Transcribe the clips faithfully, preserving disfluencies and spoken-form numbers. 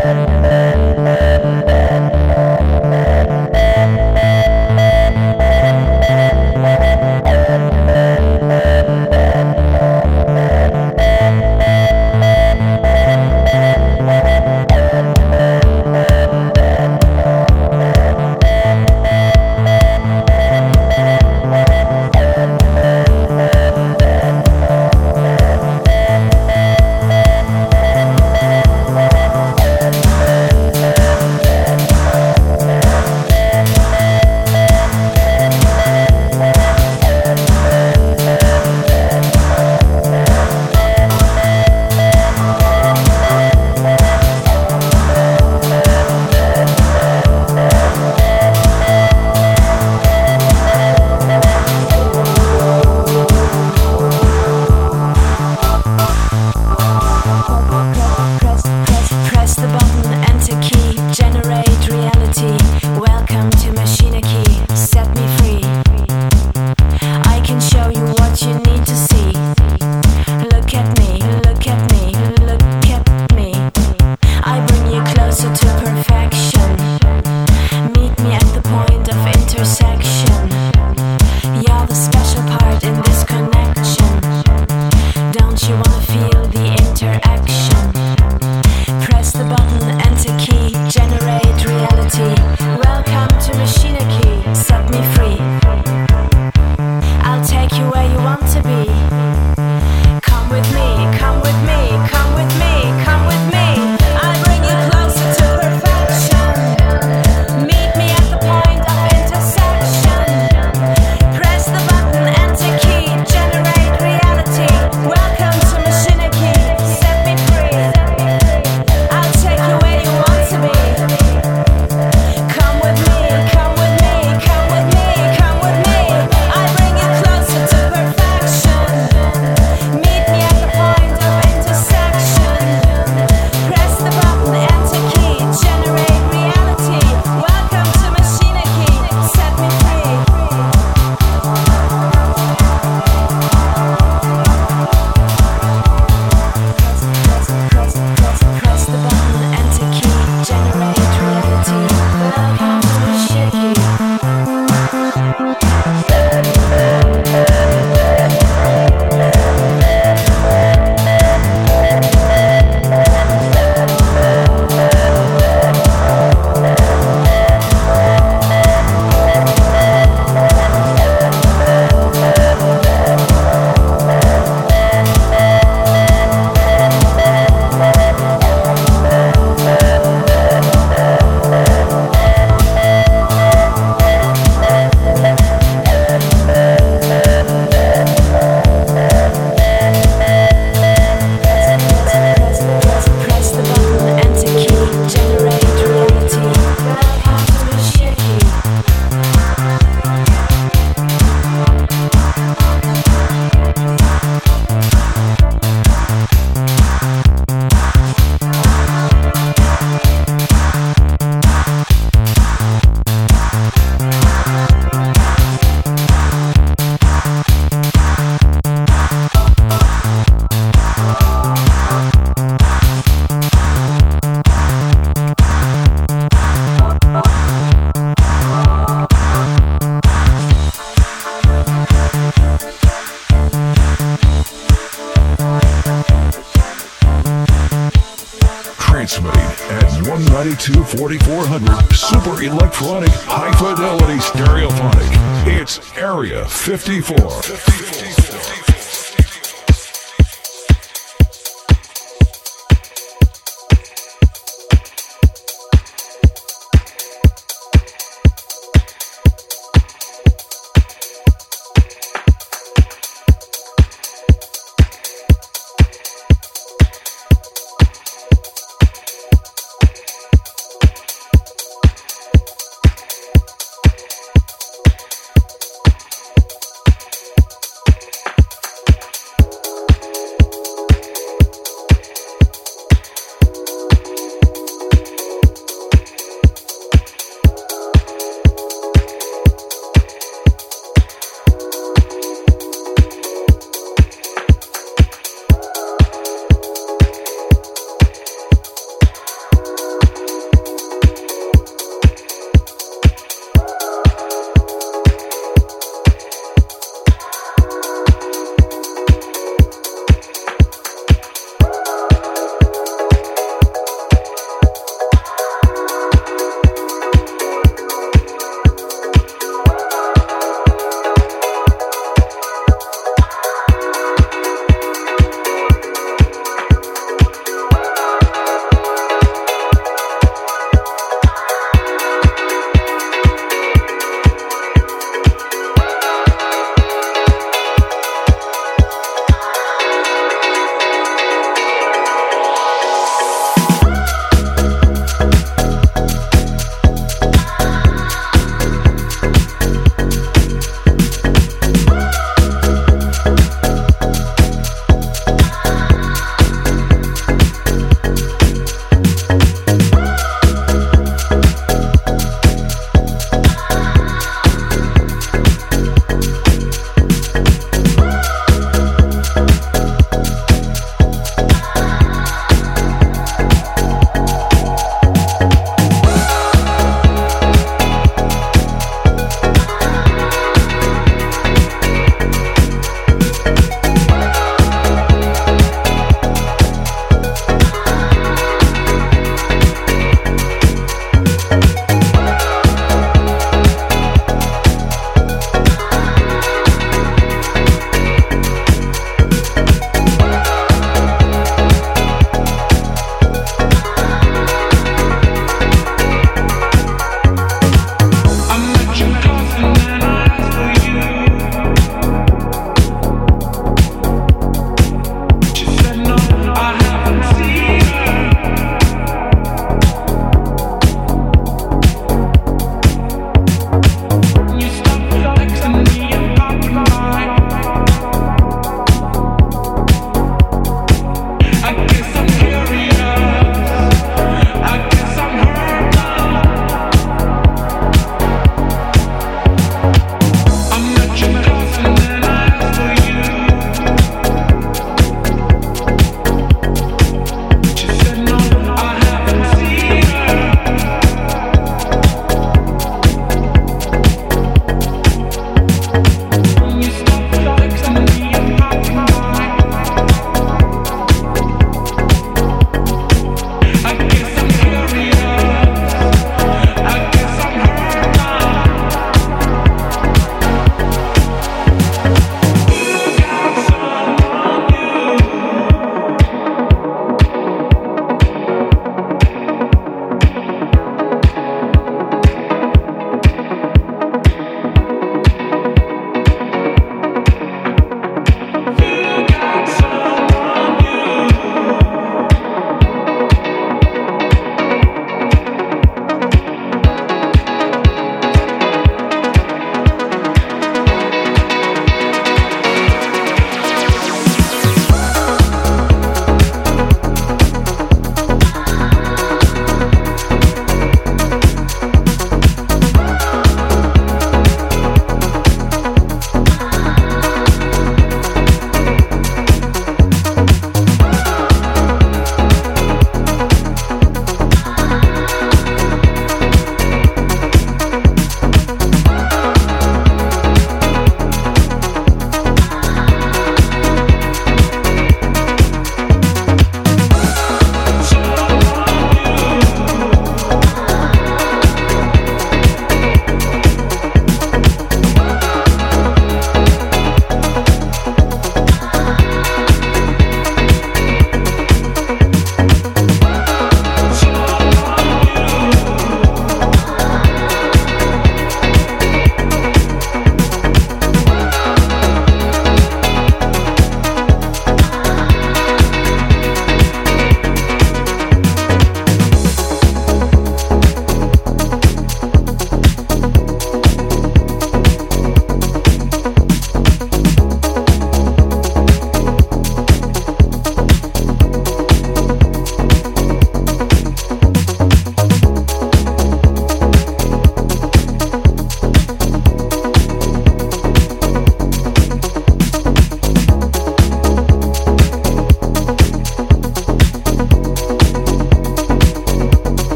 ninety-two forty-four hundred super electronic high fidelity stereophonic. It's Area fifty-four.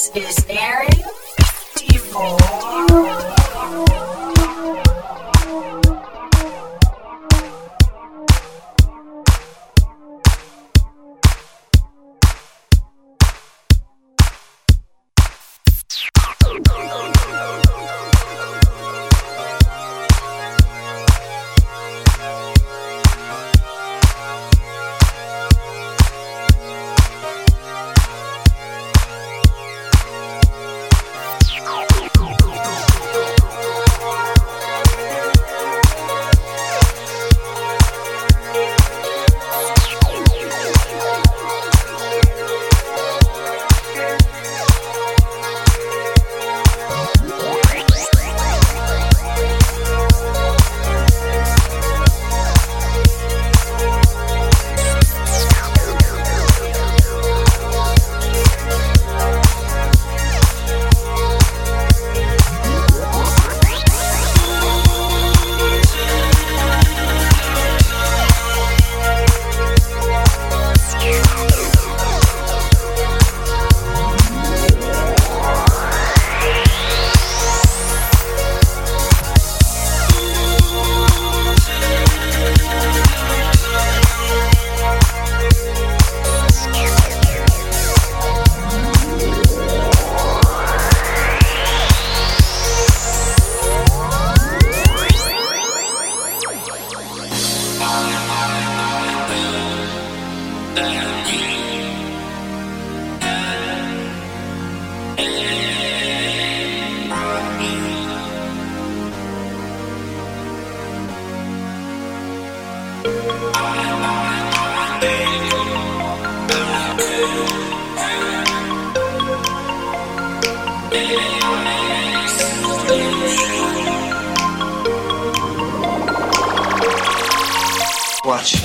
Watch.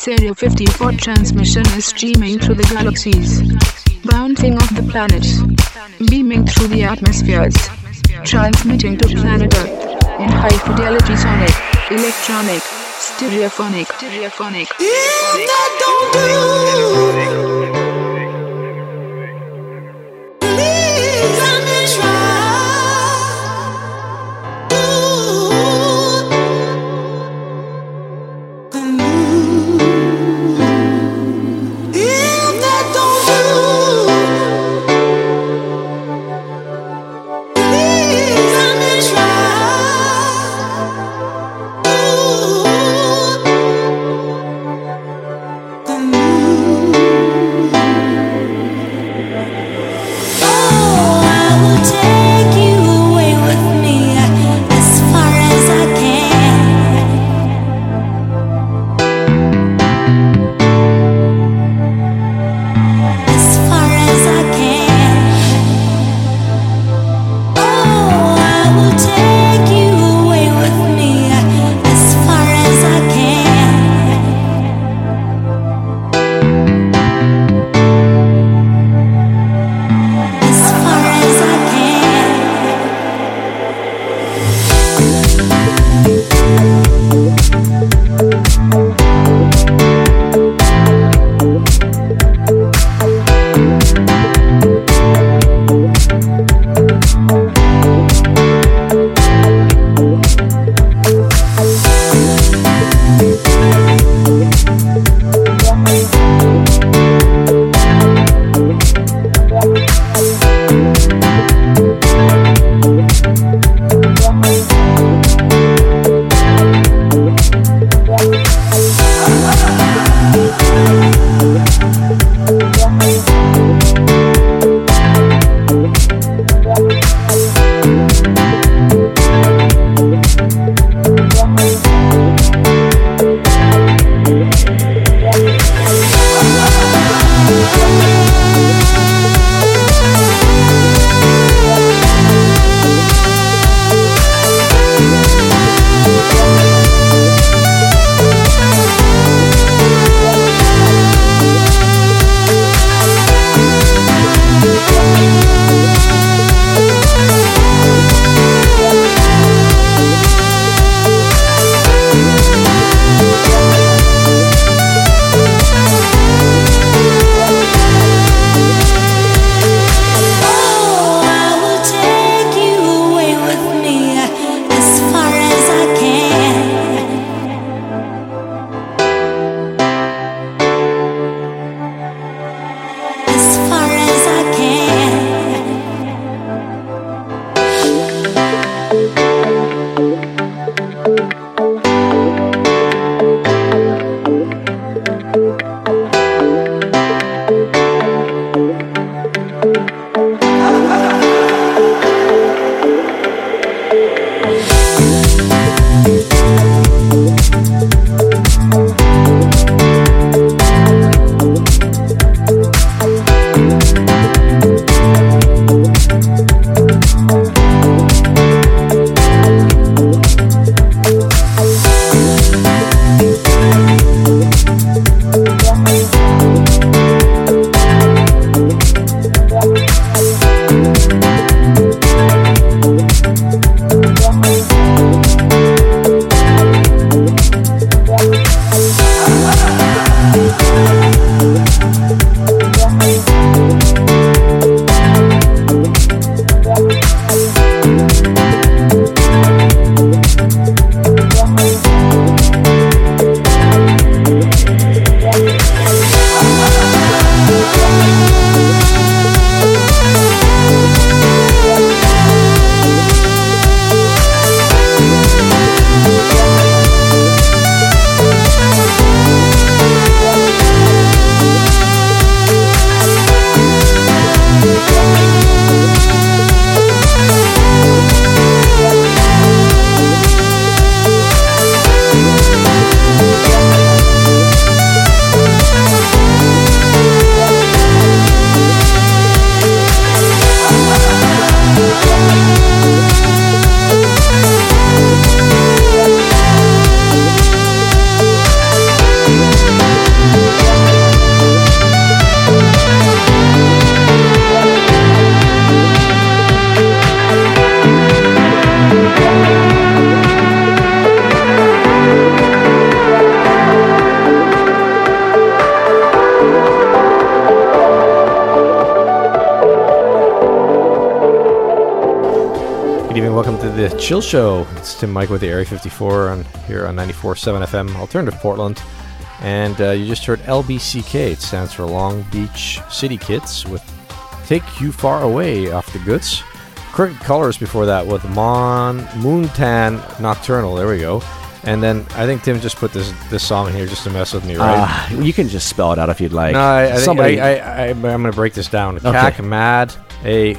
This Area fifty-four transmission is streaming through the galaxies, bouncing off the planets, beaming through the atmospheres, transmitting to planet Earth in high fidelity sonic, electronic, stereophonic, stereophonic. If that don't do, please let me try. Ooh. welcome to the Chill Show. It's Tim Mike with the Area fifty-four on here on ninety-four point seven F M, Alternative Portland. And uh, you just heard L B C K. It stands for Long Beach City Kids with Take You Far Away off the Goods. Crooked Colors before that with Mon Moontan Nocturnal. There we go. And then I think Tim just put this this song in here just to mess with me, right? Uh, you can just spell it out if you'd like. No, I, I think Somebody... I, I, I, I'm going to break this down. Okay. Kak Mad A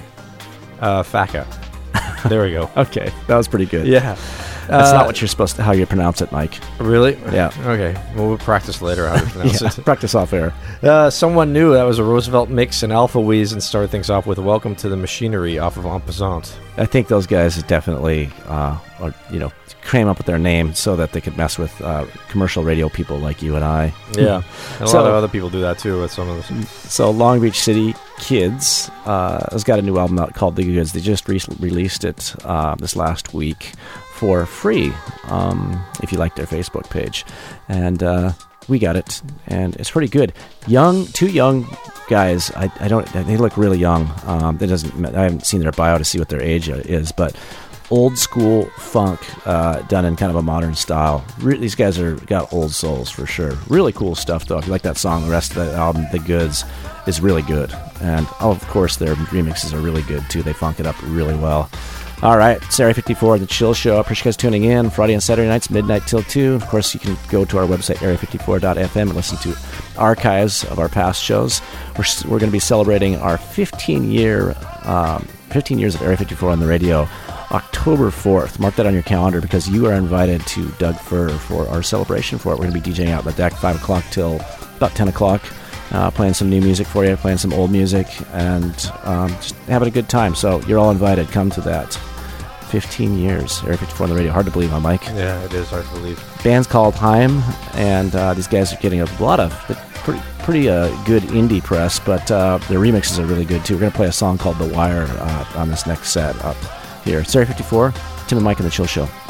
uh, Faka. There we go. Okay, that was pretty good. Yeah. That's uh, not what you're supposed to, how you pronounce it, Mike. Really? Yeah. Okay. Well, we'll practice later how to pronounce yeah, it. practice off air. Uh, someone new. That was a Roosevelt mix and Alpha Wheeze, and started things off with Welcome to the Machinery off of En Passant. I think those guys definitely, uh, are, you know, came up with their name so that they could mess with uh, commercial radio people like you and I. Yeah. And a So- lot of other people do that too with some of this. So Long Beach City Kids uh, has got a new album out called The Goods. They just re- released it uh, this last week for free, um, if you like their Facebook page. And uh, we got it, and it's pretty good. Young, two young guys. I, I don't. They look really young. Um, that doesn't. I haven't seen their bio to see what their age is, but old school funk uh, done in kind of a modern style. Re- these guys are got old souls for sure. Really cool stuff though. If you like that song, the rest of the album, The Goods, is really good. And oh, of course, their remixes are really good too. They funk it up really well. All right, it's Area fifty-four, The Chill Show. I appreciate you guys tuning in. Friday and Saturday nights, midnight till two. Of course, you can go to our website, area fifty-four dot f m, and listen to archives of our past shows. We're, we're going to be celebrating our fifteen-year, um, fifteen years of Area fifty-four on the radio, October fourth. Mark that on your calendar because you are invited to Doug Fur for our celebration for it. We're going to be DJing out on the deck five o'clock till about ten o'clock. Uh, playing some new music for you, playing some old music, and um, just having a good time. So you're all invited. Come to that. fifteen years, Area fifty-four on the radio. Hard to believe, huh, Mike? Yeah, it is hard to believe. Band's called Heim, and uh, these guys are getting a lot of pretty pretty uh, good indie press, but uh, their remixes are really good too. We're going to play a song called The Wire uh, on this next set up here. It's Area fifty-four, Tim and Mike and The Chill Show.